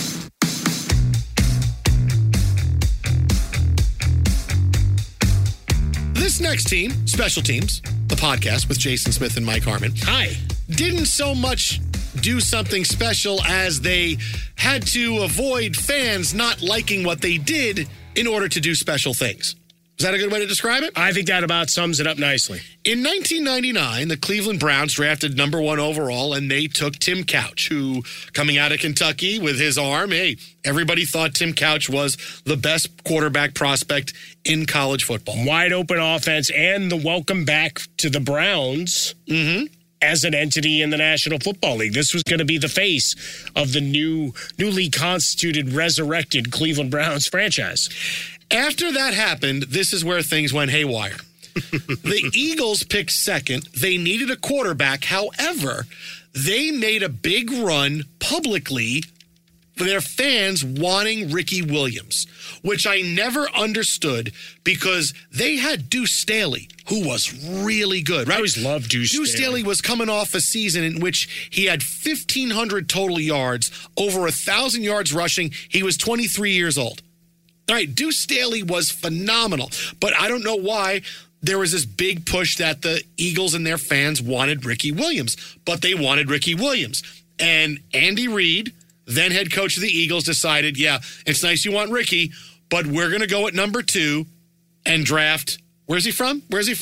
This next team, Special Teams, the podcast with Jason Smith and Mike Harmon. Hi. Didn't so much do something special as they had to avoid fans not liking what they did in order to do special things. Is that a good way to describe it? I think that about sums it up nicely. In 1999, the Cleveland Browns drafted number 1 overall, and they took Tim Couch, who, coming out of Kentucky with his arm, everybody thought Tim Couch was the best quarterback prospect in college football. Wide open offense and the welcome back to the Browns as an entity in the National Football League. This was going to be the face of the newly constituted, resurrected Cleveland Browns franchise. After that happened, this is where things went haywire. The Eagles picked second. They needed a quarterback. However, they made a big run publicly for their fans wanting Ricky Williams, which I never understood because they had Deuce Staley who was really good, right? I always loved Deuce Staley was coming off a season in which he had 1,500 total yards, over 1,000 yards rushing. He was 23 years old. All right, Deuce Staley was phenomenal, but I don't know why there was this big push that the Eagles and their fans wanted Ricky Williams, but they wanted Ricky Williams. And Andy Reid, then head coach of the Eagles, decided, yeah, it's nice you want Ricky, but we're going to go at number 2 and draft. Where's he from?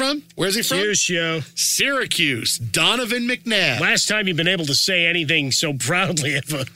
Syracuse. Donovan McNabb. Last time you've been able to say anything so proudly of a...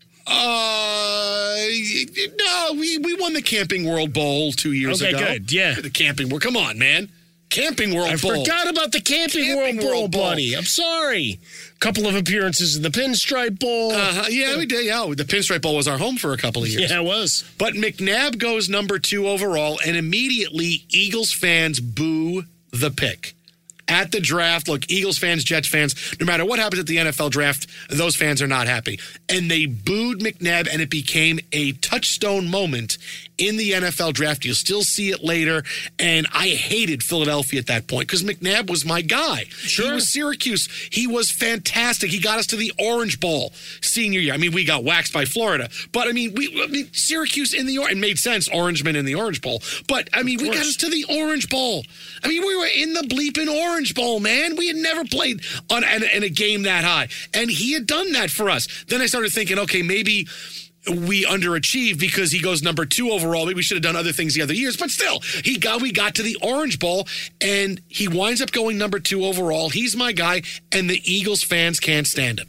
No, we won the Camping World Bowl 2 years ago. Okay, good, yeah. The Camping World, come on, man. Camping World Bowl. I forgot about the Camping World Bowl, buddy. I'm sorry. Couple of appearances in the Pinstripe Bowl. Yeah, we did. Yeah, the Pinstripe Bowl was our home for a couple of years. Yeah, it was. But McNabb goes number 2 overall, and immediately Eagles fans boo the pick. At the draft, look, Eagles fans, Jets fans, no matter what happens at the NFL draft, those fans are not happy. And they booed McNabb, and it became a touchstone moment in the NFL draft. You'll still see it later. And I hated Philadelphia at that point because McNabb was my guy. Sure. He was Syracuse. He was fantastic. He got us to the Orange Bowl senior year. I mean, we got waxed by Florida. But, I mean, Syracuse in the Orange, it made sense, Orangemen in the Orange Bowl. But, I mean, we got us to the Orange Bowl. I mean, we were in the bleeping Orange Bowl, man. We had never played in a game that high. And he had done that for us. Then I started thinking, okay, maybe we underachieved because he goes number 2 overall. Maybe we should have done other things the other years. But still, we got to the Orange Bowl, and he winds up going number 2 overall. He's my guy, and the Eagles fans can't stand him.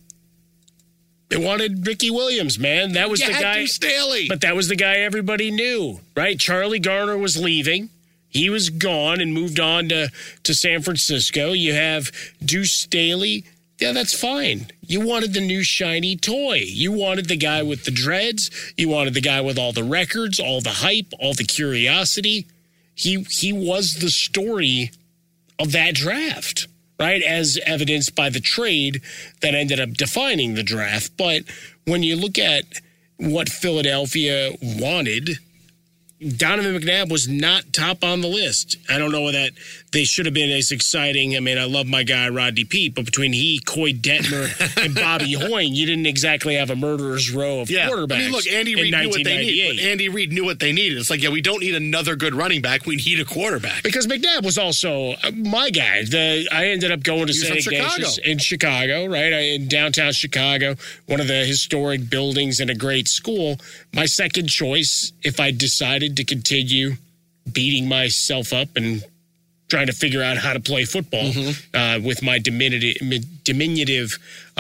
They wanted Ricky Williams, man. That was the guy. Staley. But that was the guy everybody knew, right? Charlie Garner was leaving. He was gone and moved on to San Francisco. You have Deuce Staley. Yeah, that's fine. You wanted the new shiny toy. You wanted the guy with the dreads. You wanted the guy with all the records, all the hype, all the curiosity. He was the story of that draft, right? As evidenced by the trade that ended up defining the draft. But when you look at what Philadelphia wanted, Donovan McNabb was not top on the list. I don't know that they should have been as exciting. I mean, I love my guy, Rodney Peete, but between he, Coy Detmer, and Bobby Hoying, you didn't exactly have a murderer's row of quarterbacks. I mean, look, Andy Reid knew what they needed. Andy Reid knew what they needed. It's like, yeah, we don't need another good running back. We need a quarterback. Because McNabb was also my guy. I ended up going to St. Ignatius in Chicago, right? In downtown Chicago, one of the historic buildings and a great school. My second choice, if I decided to continue beating myself up and trying to figure out how to play football with my diminutive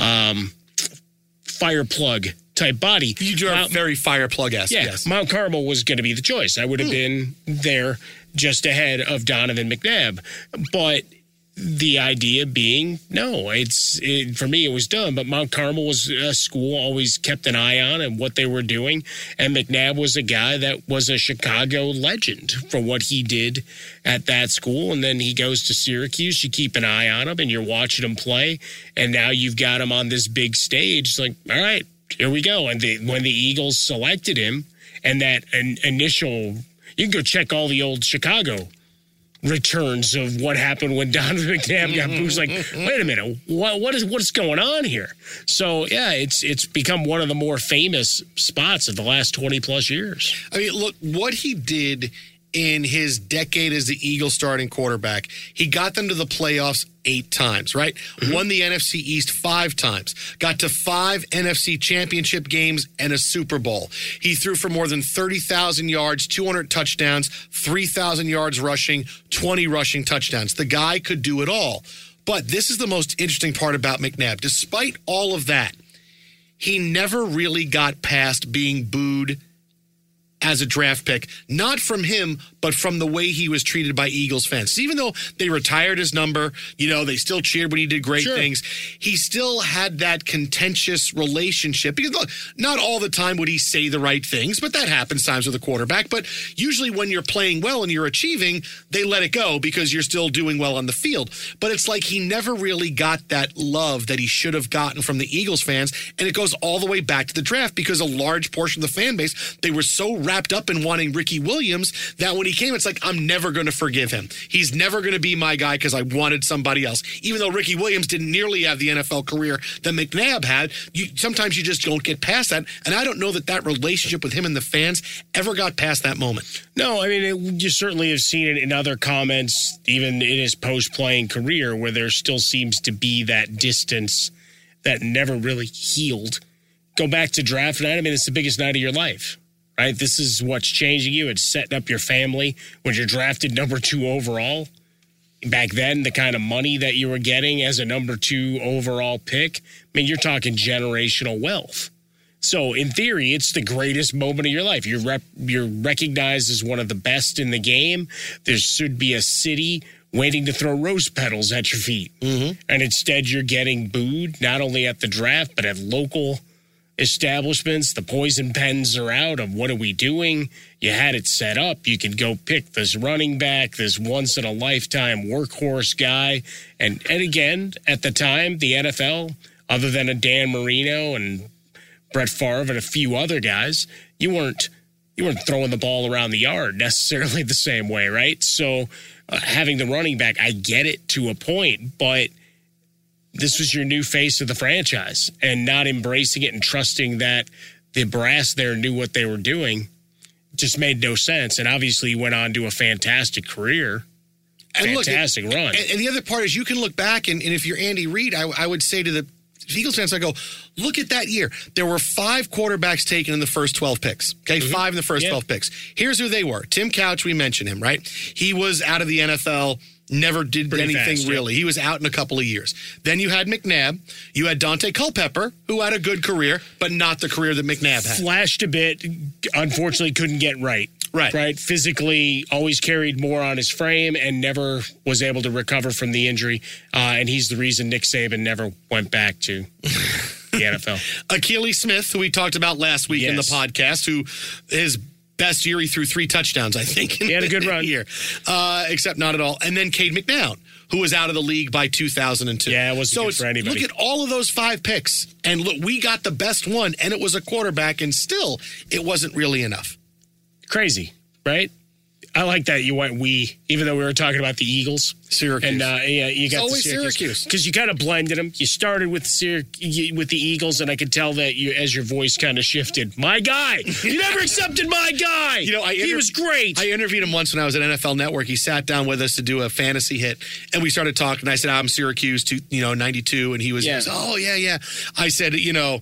fire plug type body. You are very fire plug-esque. Yeah, yes. Mount Carmel was going to be the choice. I would have been there just ahead of Donovan McNabb. But the idea being, no, for me, it was done. But Mount Carmel was a school always kept an eye on and what they were doing. And McNabb was a guy that was a Chicago legend for what he did at that school. And then he goes to Syracuse. You keep an eye on him and you're watching him play. And now you've got him on this big stage. It's like, all right, here we go. And when the Eagles selected him and that initial, you can go check all the old Chicago returns of what happened when Donovan McNabb got booed. Like, wait a minute, what's going on here? So yeah, it's become one of the more famous spots of the last 20 plus years. I mean, look, what he did in his decade as the Eagles starting quarterback, he got them to the playoffs 8 times, right? Won the NFC East 5 times. Got to 5 NFC championship games and a Super Bowl. He threw for more than 30,000 yards, 200 touchdowns, 3,000 yards rushing, 20 rushing touchdowns. The guy could do it all. But this is the most interesting part about McNabb. Despite all of that, he never really got past being booed as a draft pick, not from him, but from the way he was treated by Eagles fans. Even though they retired his number, they still cheered when he did great things. He still had that contentious relationship. Because look, not all the time would he say the right things, but that happens times with a quarterback. But usually when you're playing well and you're achieving, they let it go because you're still doing well on the field. But it's like he never really got that love that he should have gotten from the Eagles fans. And it goes all the way back to the draft because a large portion of the fan base, they were so wrapped up in wanting Ricky Williams that when he came, it's like, I'm never going to forgive him. He's never going to be my guy because I wanted somebody else. Even though Ricky Williams didn't nearly have the NFL career that McNabb had, sometimes you just don't get past that. And I don't know that relationship with him and the fans ever got past that moment. No, I mean, you certainly have seen it in other comments, even in his post-playing career, where there still seems to be that distance that never really healed. Go back to draft night. I mean, it's the biggest night of your life, right? This is what's changing you. It's setting up your family when you're drafted number 2 overall. Back then, the kind of money that you were getting as a number 2 overall pick, I mean, you're talking generational wealth. So, in theory, it's the greatest moment of your life. You're recognized as one of the best in the game. There should be a city waiting to throw rose petals at your feet. Mm-hmm. And instead, you're getting booed, not only at the draft, but at local establishments. The poison pens are out of what are we doing? You had it set up. You could go pick this running back, this once-in-a-lifetime workhorse guy. And again, at the time, the NFL, other than a Dan Marino and Brett Favre and a few other guys, you weren't throwing the ball around the yard necessarily the same way, right? So having the running back, I get it to a point, but this was your new face of the franchise, and not embracing it and trusting that the brass there knew what they were doing just made no sense. And obviously he went on to a fantastic career, fantastic run. And the other part is you can look back, and if you're Andy Reid, I would say to the Eagles fans, I go, look at that year. There were 5 quarterbacks taken in the first 12 picks. Okay, 5 in the first 12 picks. Here's who they were. Tim Couch, we mentioned him, right? He was out of the NFL, never did pretty anything fast, really. He was out in a couple of years. Then you had McNabb. You had Dante Culpepper, who had a good career, but not the career that McNabb had. Flashed a bit, unfortunately couldn't get right. Right. Physically, always carried more on his frame and never was able to recover from the injury. And he's the reason Nick Saban never went back to the NFL. Akili Smith, who we talked about last week in the podcast, who his best year, he threw 3 touchdowns, I think. He had a good run. Year, except not at all. And then Cade McNown, who was out of the league by 2002. Yeah, it wasn't good for anybody. Look at all of those 5 picks. And look, we got the best one, and it was a quarterback, and still, it wasn't really enough. Crazy, right? I like that you went even though we were talking about the Eagles. Syracuse. And you got always Syracuse. Because you kind of blended them. You started with the Eagles, and I could tell that as your voice kind of shifted. My guy! You never accepted my guy! He was great. I interviewed him once when I was at NFL Network. He sat down with us to do a fantasy hit, and we started talking. I said, I'm Syracuse, 92, and he was, oh, yeah. I said,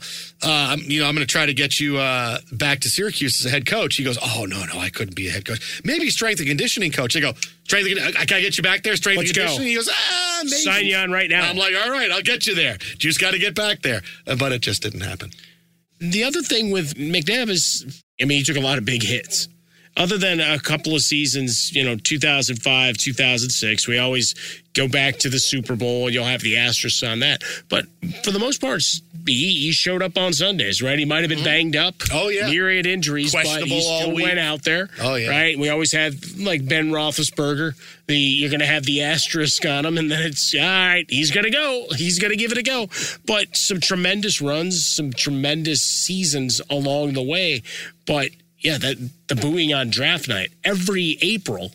I'm going to try to get you back to Syracuse as a head coach. He goes, oh, no, I couldn't be a head coach. Maybe strength and conditioning coach. I go, can I get you back there? Strength and conditioning? He goes, maybe. Sign you on right now. I'm like, all right, I'll get you there. You just got to get back there. But it just didn't happen. The other thing with McNabb is, he took a lot of big hits. Other than a couple of seasons, 2005, 2006, we always go back to the Super Bowl, and you'll have the asterisk on that. But for the most part, he showed up on Sundays, right? He might have been banged up. Oh, yeah. Myriad injuries, but he still went out there. Oh, yeah. Right? We always had, like Ben Roethlisberger, you're going to have the asterisk on him, and then it's, all right, he's going to go. He's going to give it a go. But some tremendous runs, some tremendous seasons along the way. But yeah, the booing on draft night, every April,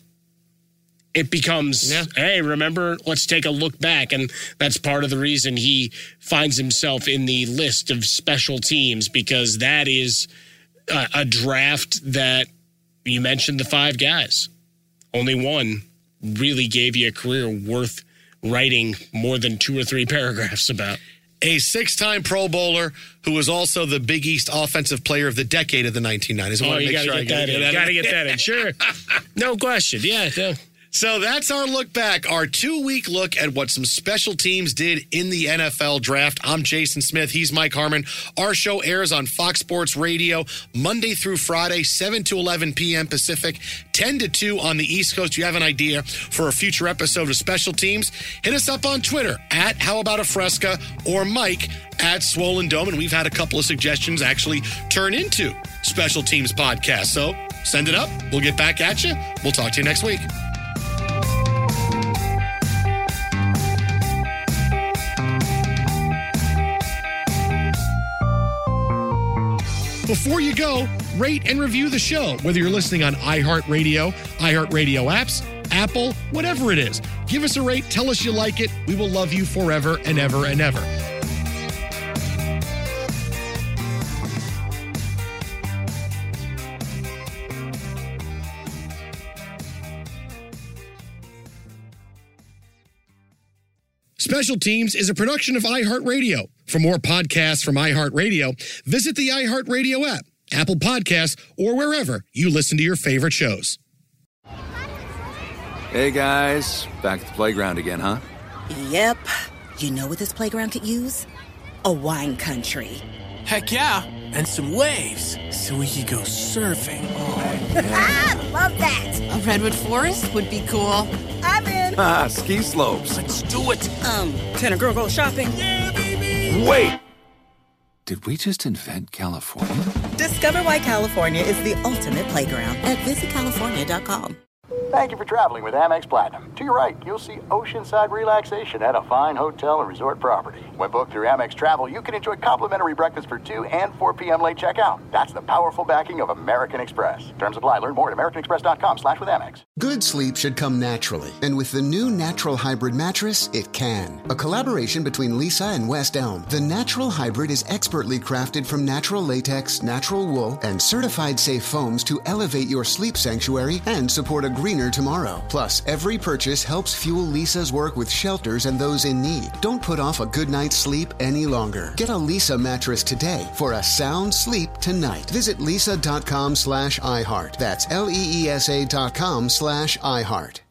it becomes, hey, remember, let's take a look back. And that's part of the reason he finds himself in the list of special teams, because that is a draft that you mentioned the 5 guys. Only one really gave you a career worth writing more than 2 or 3 paragraphs about. A 6-time Pro Bowler who was also the Big East Offensive Player of the Decade of the 1990s. You got to get that in. You got to get that in. Sure. No question. Yeah. So that's our look back, our 2-week look at what some special teams did in the NFL draft. I'm Jason Smith. He's Mike Harmon. Our show airs on Fox Sports Radio Monday through Friday, 7 to 11 p.m. Pacific, 10 to 2 on the East Coast. If you have an idea for a future episode of Special Teams, hit us up on Twitter at How About a Fresca or Mike at Swollen Dome. And we've had a couple of suggestions actually turn into Special Teams podcasts. So send it up. We'll get back at you. We'll talk to you next week. Before you go, rate and review the show, whether you're listening on iHeartRadio, iHeartRadio apps, Apple, whatever it is. Give us a rate. Tell us you like it. We will love you forever and ever and ever. Special Teams is a production of iHeartRadio. For more podcasts from iHeartRadio, visit the iHeartRadio app, Apple Podcasts, or wherever you listen to your favorite shows. Hey, guys. Back at the playground again, huh? Yep. You know what this playground could use? A wine country. Heck yeah. And some waves so we could go surfing. Oh, yeah. Love that. A redwood forest would be cool. I'm in. Ski slopes. Let's do it. Can a girl go shopping? Yeah, baby. Wait. Did we just invent California? Discover why California is the ultimate playground at visitcalifornia.com. Thank you for traveling with Amex Platinum. To your right, you'll see oceanside relaxation at a fine hotel and resort property. When booked through Amex Travel, you can enjoy complimentary breakfast for 2 and 4 p.m. late checkout. That's the powerful backing of American Express. Terms apply. Learn more at americanexpress.com/withAmex. Good sleep should come naturally. And with the new Natural Hybrid mattress, it can. A collaboration between Lisa and West Elm. The Natural Hybrid is expertly crafted from natural latex, natural wool, and certified safe foams to elevate your sleep sanctuary and support a greener tomorrow. Plus, every purchase helps fuel Lisa's work with shelters and those in need. Don't put off a good night's sleep any longer. Get a Lisa mattress today for a sound sleep tonight. Visit lisa.com/iHeart. That's LEESA.com/iHeart.